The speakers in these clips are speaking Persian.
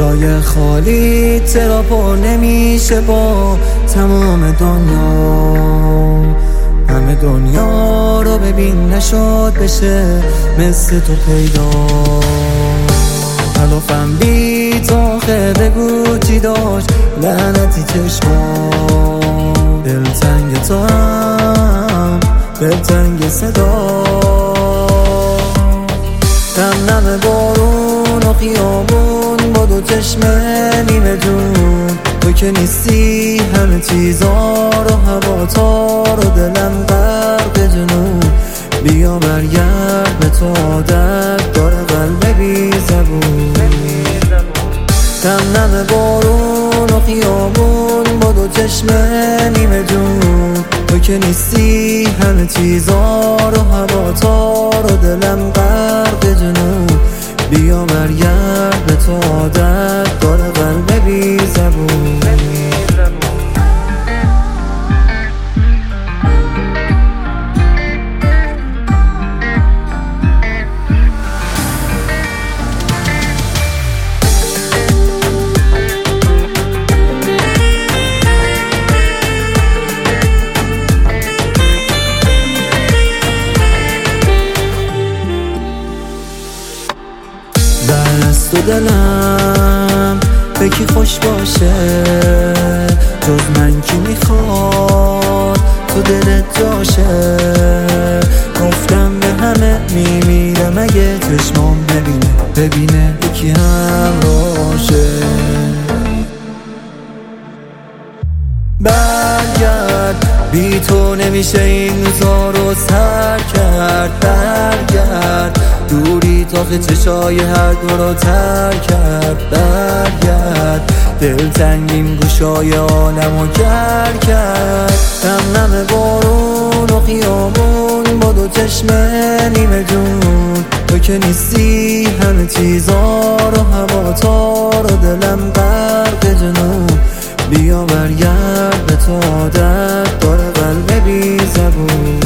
جای خالی چرا پر نمیشه با تمام دنیا؟ همه دنیا رو ببین نشد بشه مثل تو پیدا. حلافم بی تو بگو چی داشت لعنتی چشمام، دلتنگ تو هم دلتنگ صدا. نم بارون و خیابون با دو چشم نیمه جون، تو که نیستی همه چیزا رو هوا تار و دلم غرق جنون. بیا برگرد به تو عادت داره قلب بی زبون. نم بارون و خیابون با دو چشم نیمه جون، تو که نیستی همه چیزا رو هوا تار و دلم غرق جنون. بیا برگرد به تو عادت داره قلب بی زبون. دست و دلم به کی خوش باشه جز من کی میخواد تو دلت جاشه. گفتم به همه میمیرم اگه چشمام ببینه یکی هم راشه. برگرد بی تو نمیشه این روزا رو سر کرد. برگرد دوری تا چشای هر دو رو تر کرد. برگرد دلتنگیم گوشای عالمو گر کرد. نم بارون و خیابون با دو چشم نیمه جون، تو که نیستی همه چیزا رو هوا تار و دلم غرق جنون. بیا برگرد به تو عادت داره قلب بی زبون.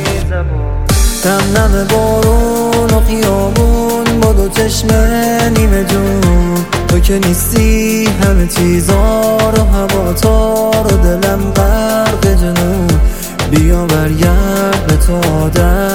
نم بارون و خیابون با دو چشم نیمه جون، تو که نیستی همه چیزا رو هوا تار و دلم غرق جنون. بیا برگرد به تو عادت